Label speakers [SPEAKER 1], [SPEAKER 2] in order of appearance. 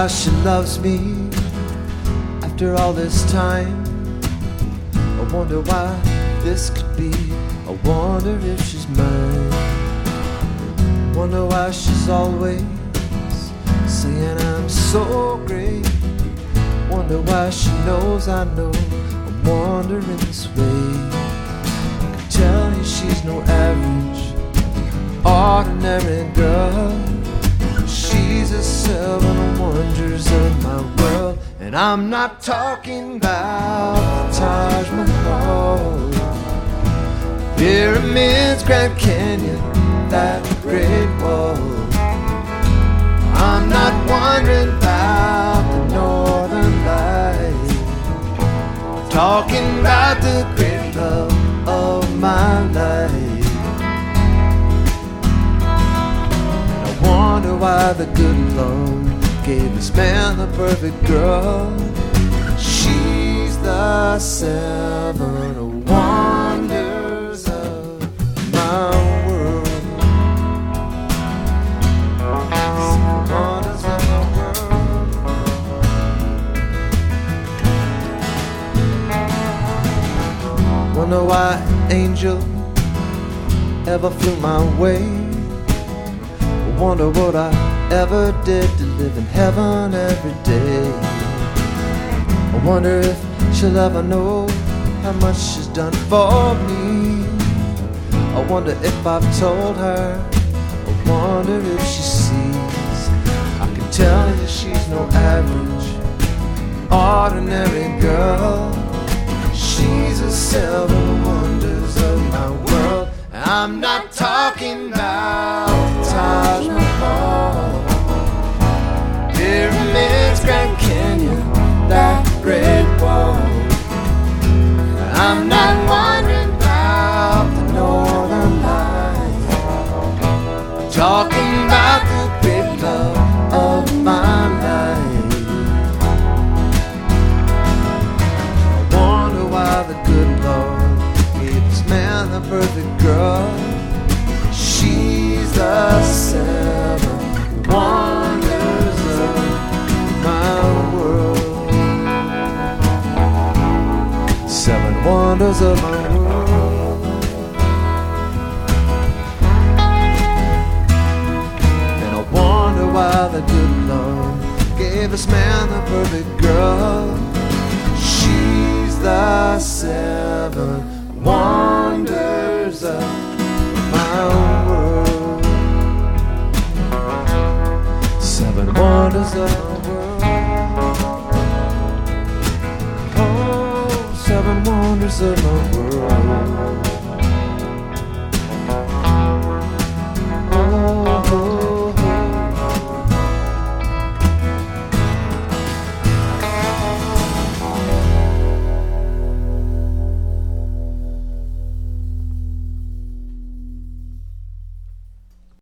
[SPEAKER 1] why she loves me after all this time. I wonder why this could be. I wonder if she's mine. Wonder why she's always saying I'm so great. Wonder why she knows I know I'm wandering this way. I can tell you she's no average, ordinary girl. She's a 7 wonders of my world. And I'm not talking about the Taj Mahal, pyramids, Grand Canyon, that Great Wall. I'm not wondering about the Northern Lights. I'm talking about the great love of my life. And I wonder why the good Lord gave this man the perfect girl. She's the 7 wonders of my world. 7 wonders of my world. Wonder why angel ever flew my way. Wonder what I ever did to live in heaven every day. I wonder if she'll ever know how much she's done for me. I wonder if I've told her. I wonder if she sees. I can tell you she's no average, ordinary girl. She's a 7 wonders of my world. I'm not talking about Taj Mahal, pyramids, Grand Canyon, that Great Wall. I'm not wondering about the Northern Lights. I'm talking about the great love of my life. I wonder why the good Lord gave this man the perfect girl. She's the 7 wonders of my world. 7 wonders of my world. And I wonder why the good Lord gave this man the perfect girl. She's the 7 wonders of my world. 7 wonders of my world. Oh, 7 wonders of my world.